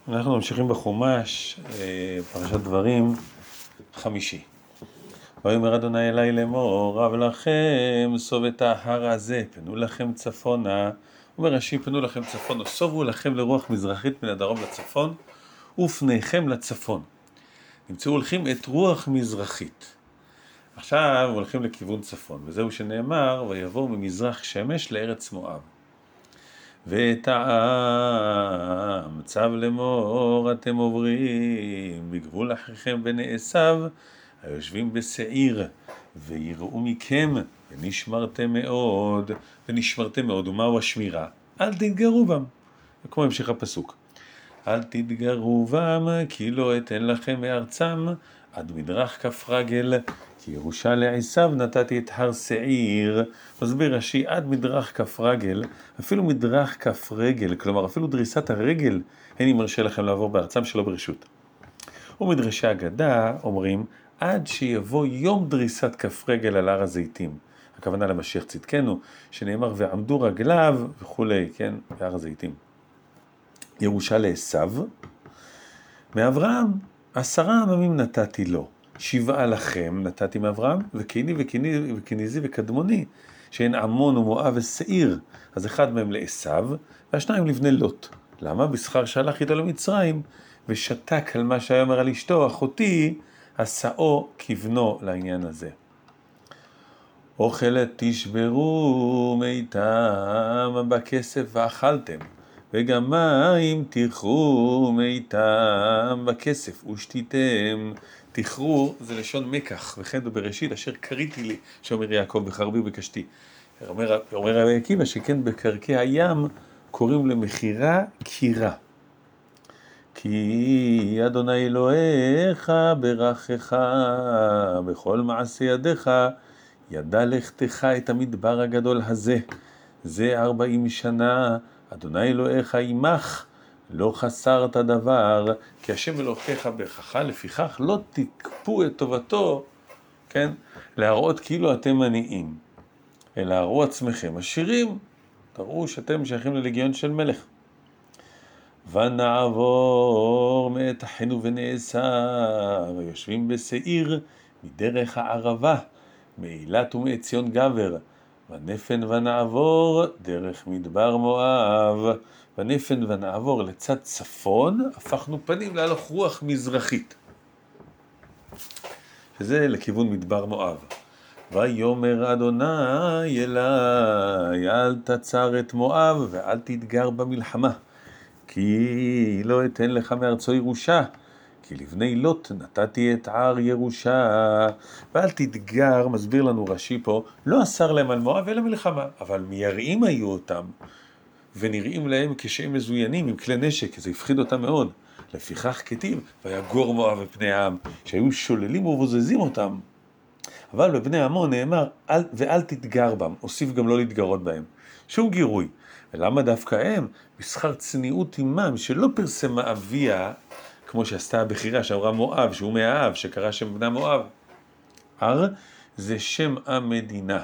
אנחנו ממשיכים בחומש, פרשת דברים, 5. ויאמר אדוני אלי לאמור, רב לכם סוב את ההר הזה, פנו לכם צפונה. אומר רש"י, פנו לכם צפונה, סובו לכם לרוח מזרחית מן הדרום לצפון, ופניכם לצפון. נמצאו הולכים את רוח מזרחית. עכשיו הולכים לכיוון צפון, וזהו שנאמר, ויבואו ממזרח שמש לארץ מואב. ואת העם צו לאמור אתם עוברים בגבול אחיכם בני עשיו היושבים בשעיר, ויראו מכם ונשמרתם מאוד. ומהו השמירה? אל תתגרו בם, כמו המשך הפסוק, אל תתגרו בם כי לא אתן לכם מארצם עד מדרך כף רגל, כי ירושה לעשיו נתתי את הר שעיר. מסביר רש"י, עד מדרך כף רגל, אפילו מדרך כף רגל, כלומר אפילו דריסת הרגל, אני מרשה לכם לעבור בארצם שלא ברשות. ומדרשי אגדה אומרים, עד שיבוא יום דריסת כף רגל על הר הזיתים, הכוונה למשיח צדקנו, שנאמר ועמדו רגליו וכולי, כן, בהר הזיתים. ירושה לעשיו, מאברהם 10 עממים נתתי לו, 7 לכם נתתי מאברהם, וקיני וכניזי וקדמוני, שהן עמון ומואב ושעיר, אז 1 מהם לעשיו, והשניים לבני לוט. למה? בשכר שהלך איתו למצרים, ושתק על מה שהיה אומר על אשתו, אחותי, עשאו כבנו לעניין הזה. אוכלת תשברו מיתם בכסף ואכלתם, וגם מים תכרו מיתם בכסף ושתיתם. תכרו זה לשון מקח, וכן בבראשית אשר קריתי לי, שאומר יעקב, בחרבי ובקשתי. אומר רבי עקיבא שכן בקרקעי הים קוראים למחירה קירה. כי אדוני אלוהיך ברכך בכל מעשה ידיך, ידע לכתך את המדבר הגדול הזה. זה 40 שנה, אדוני אלוהיך עמך, לא חסרת דבר, כי השם אלוהיך ברכך, לפיכך לא תקפו את טובתו, כן? להראות כאילו אתם עניים, אלא הראו עצמכם עשירים, תראו שאתם שייכים ללגיון של מלך. ונעבור מאת אחינו בני עשיו ויושבים בשעיר מדרך הערבה, מאילת ומעציון גבר, ונפן ונעבור דרך מדבר מואב. ונפן ונעבור לצד צפון, הפכנו פנים להלוך רוח מזרחית, שזה לכיוון מדבר מואב. ויאמר אדוני אלי, אל תצר את מואב ואל תתגר במלחמה, כי לא אתן לך מארצו ירושה, כי לבני לוט נתתי את הר ירושה. ואל תתגר, מסביר לנו רש"י פה, לא אסר להם על מואב אלא מלחמה, אבל מייראים היו אותם, ונראים להם כשהם מזוינים עם כלי נשק, זה הפחיד אותם מאוד. לפיכך כתיב, ויגור מואב בפני העם, שהיו שוללים ובוזזים אותם. אבל בבני עמון נאמר, ואל תתגר בם, הוסיף גם לא להתגרות בהם. שום גירוי. ולמה דווקא הם? בשכר צניעות עמם, שלא פרסמה אביה, כמו שעשתה הבחירה שאמרה מואב, שהוא מהאב, שקרא שם בנה מואב. הר זה שם המדינה.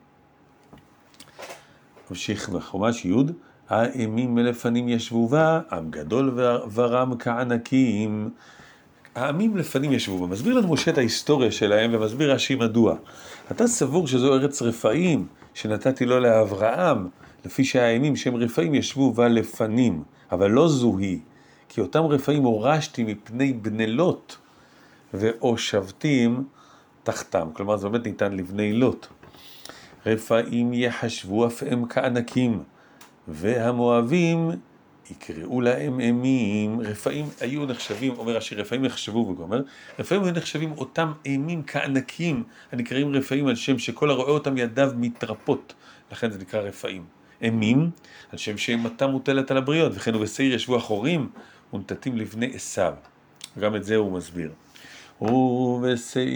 ממשיך בחומש י', האמים מלפנים ישבו בה, עם גדול ורם כענקים. העמים לפנים ישבו בה. מסביר לנו משה את ההיסטוריה שלהם, ומסביר רש"י מדוע. אתה סבור שזו ארץ רפאים, שנתתי לו לאברהם, לפי שהעמים שהם רפאים ישבו בה לפנים, אבל לא זו היא, כי אותם רפאים הורשתי מפני בני לוט, ואושבתים תחתם. כלומר, זה באמת ניתן לבני לוט. רפאים יחשבו אף הם כענקים, והמואבים יקראו להם אימים. רפאים היו נחשבים, אומר השיר, רפאים יחשבו, וגומר, רפאים היו נחשבים אותם אימים כענקים, הנקראים רפאים על שם שכל הרואה אותם ידיו מתרפות, לכן זה נקרא רפאים. אימים על שם שאימתם מוטלת על הבריות, וכן ובשעיר ישבו אחורים ונתתים לבני עשיו. גם את זה הוא מסביר. ובשעיר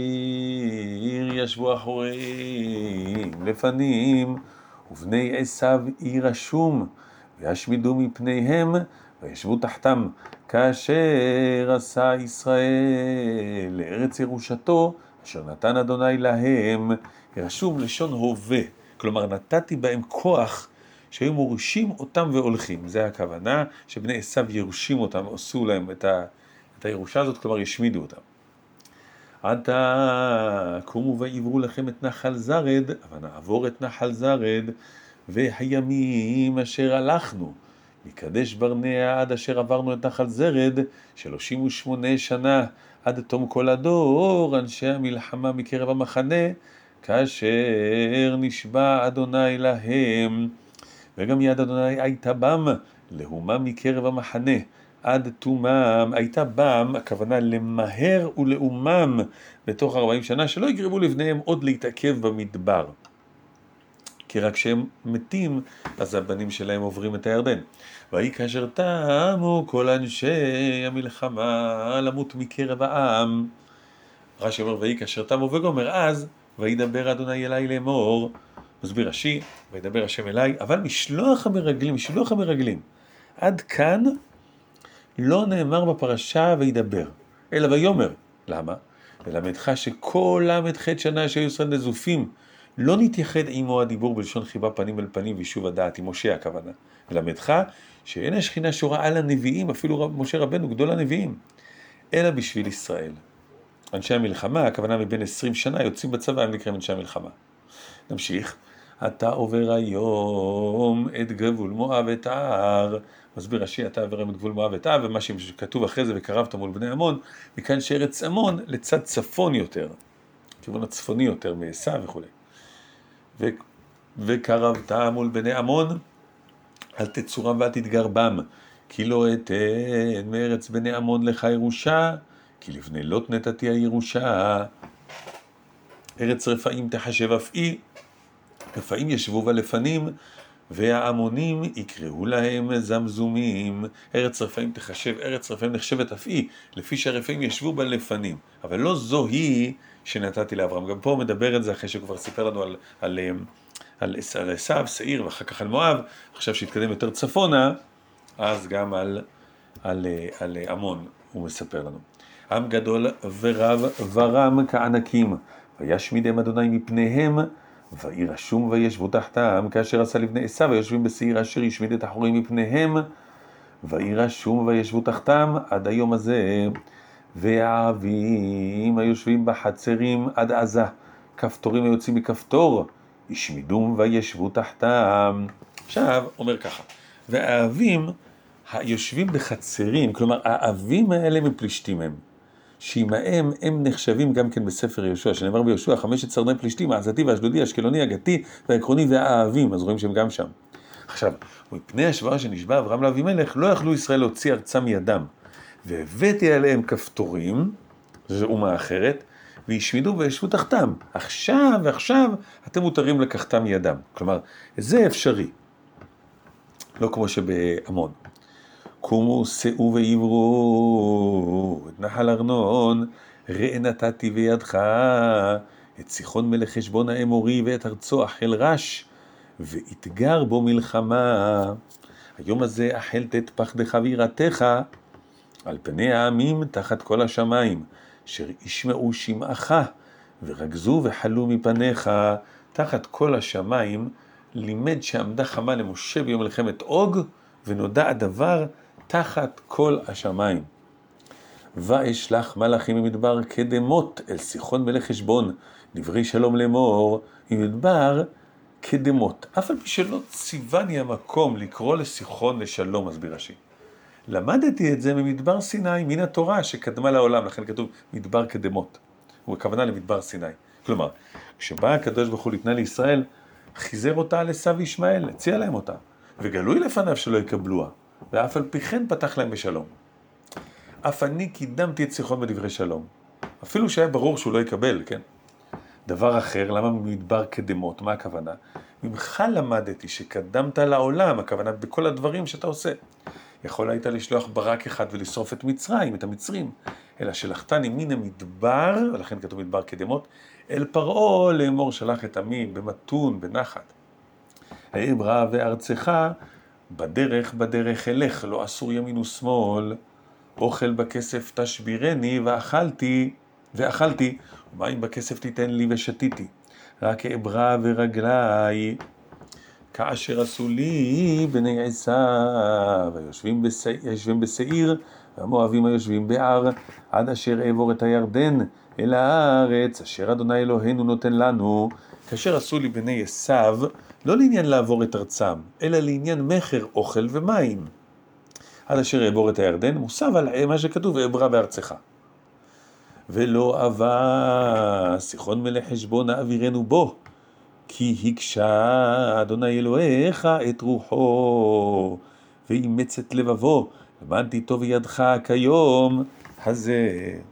ישבו אחורים לפנים, ובני עשיו יירשום, וישמידו מפניהם, וישבו תחתם, כאשר עשה ישראל לארץ ירושתו, אשר נתן אדוני להם. ירשום לשון הווה, כלומר נתתי בהם כוח שהיו מורשים אותם והולכים. זה הכוונה שבני עשיו יורשים אותם, עשו להם את הירושה הזאת, כלומר ישמידו אותם. עתה קומו ועברו לכם את נחל זרד, אבל נעבור את נחל זרד, והימים אשר הלכנו מקדש ברנע עד אשר עברנו את נחל זרד, 38 שנה, עד תום כל הדור, אנשי המלחמה מקרב המחנה, כאשר נשבע אדוני להם, וגם יד אדוני הייתה בם, להומם מקרב המחנה, עד תומם. הייתה בם, הכוונה למהר ולאומם בתוך 40 שנה, שלא יגרמו לבניהם עוד להתעכב במדבר. כי רק כשהם מתים, אז הבנים שלהם עוברים את הירדן. ויהי כאשר תמו כל אנשי המלחמה למות מקרב העם. רש"י אומר, ויהי כאשר תמו, וגומר אז, וידבר אדוני אליי לאמור. מסביר רש"י, וידבר השם אליי, אבל משלוח המרגלים. עד כאן לא נאמר בפרשה וידבר, אלא ויאמר. למה? ללמדך שכל ל"ח שנה שהיו ישראל נזופים, לא נתייחד עמו הדיבור בלשון חיבה פנים אל פנים וישוב הדעת, עם משה הכוונה. ללמדך שאין השכינה שורה על הנביאים, אפילו משה רבנו גדול הנביאים, אלא בשביל ישראל. אנשי המלחמה, הכוונה מבין 20 שנה, יוצאים בצבא, הם נקראים אנשי המלחמה. נמשיך. אתה עובר היום את גבול מואב את ההר. מסביר רש"י, אתה עובר היום את גבול מואב את ההר, ומה שכתוב אחרי זה, וקרבת מול בני עמון, מכאן שארץ עמון לצד צפון יותר, כיוון הצפוני יותר מעשיו וכו'. וקרבת מול בני עמון, אל תצורם ואל תתגר בם, כי לא אתן מארץ בני עמון לך ירושה, כי לבני לוט נתתי הירושה. ארץ רפאים תחשב אף היא, רפאים ישבו בלפנים, והעמונים יקראו להם זמזומים. ארץ רפאים תחשב, ארץ רפאים נחשבת אף היא, לפי שהרפאים ישבו בלפנים, אבל לא זו היא שנתתי לאברהם. גם פה מדבר את זה אחרי שכבר סיפר לנו על עשיו, שעיר, ואחר כך על מואב. עכשיו שהתקדם יותר צפונה, אז גם על עמון הוא מספר לנו. עם גדול ורב ורם כענקים, וישמידם אדוני מפניהם, וירשום וישבו תחתם, כאשר עשה לבני עשיו, ויושבים בשעיר אשר ישמיד את החורים מפניהם, וירשום וישבו תחתם עד היום הזה. והאבים היושבים בחצרים עד עזה, כפתורים היוצאים מכפתור, ישמידום וישבו תחתם. עכשיו אומר ככה, והאבים היושבים בחצרים, כלומר האבים האלה מפלישתים הם, שעמהם הם נחשבים גם כן בספר יהושע, שנאמר ביהושע 15 בני פלישתים, העזתי והאשדודי, האשקלוני, הגתי והעקרוני והאבים, אז רואים שהם גם שם. עכשיו, מפני השבועה שנשבע אברהם לאבימלך, לא יכלו ישראל להוציא ארצה מידם, והבאתי עליהם כפתורים, זו אומה אחרת, וישמידו וישבו תחתם. עכשיו אתם מותרים לקחתם מידם. כלומר, זה אפשרי. לא כמו שבעמון. קומו שאו ועברו את נחל ארנון, ראה נתתי בידך את סיחון מלך חשבון האמורי ואת ארצו החל רש, והתגר בו מלחמה. היום הזה החל תת פחדך ויראתך על פני העמים תחת כל השמיים, אשר ישמעו שמעך ורגזו וחלו מפניך. תחת כל השמיים לימד שעמדה חמה למשה ביום מלחמת אוג, ונודע הדבר תחת כל השמיים. ואשלח מלאכים ממדבר קדמות אל סיחון מלך חשבון, דברי שלום לאמור, ממדבר קדמות. אף על פי שלא ציווני המקום לקרוא לסיחון לשלום, מסביר רש"י. למדתי את זה ממדבר סיני, מן התורה שקדמה לעולם, לכן כתוב מדבר קדמות. הוא הכוונה למדבר סיני. כלומר, כשבא הקדוש ברוך הוא לתנה לישראל, חיזר אותה על עשיו וישמעאל, הציע להם אותה, וגלוי לפניו שלא יקבלוה, ואף על פי כן פתח להם בשלום. אף אני קידמתי את סיחון בדברי שלום, אפילו שהיה ברור שהוא לא יקבל, כן? דבר אחר, למה ממדבר קדמות? מה הכוונה? ממך למדתי שקדמת לעולם, הכוונה בכל הדברים שאתה עושה. יכול היית לשלוח ברק אחד ולשרוף את מצרים, את המצרים, אלא שלחתני מן המדבר, ולכן כתוב מדבר קדמות, אל פרעה לאמור שלח את עמי במתון, בנחת. האמרה וארצך בדרך אלך, לא אסור ימין ושמאל, אוכל בכסף תשבירני ואכלתי, ומים בכסף תיתן לי ושתיתי, רק אברע ורגלי. כאשר עשו לי בני עשיו, היושבים בשעיר, והמואבים היושבים בהר, עד אשר אעבור את הירדן אל הארץ, אשר אדוני אלוהינו נותן לנו. כאשר עשו לי בני עשיו, לא לעניין לעבור את ארצם, אלא לעניין מחר, אוכל ומים. עד אשר אעבור את הירדן, מוסב על מה שכתוב, ואעברה בארצך. ולא אבה סיחון מלך חשבון אווירנו בו, כי הקשה אדוני אלוהיך את רוחו, ואימץ את לבבו, למען תיטוב ידך כיום הזה.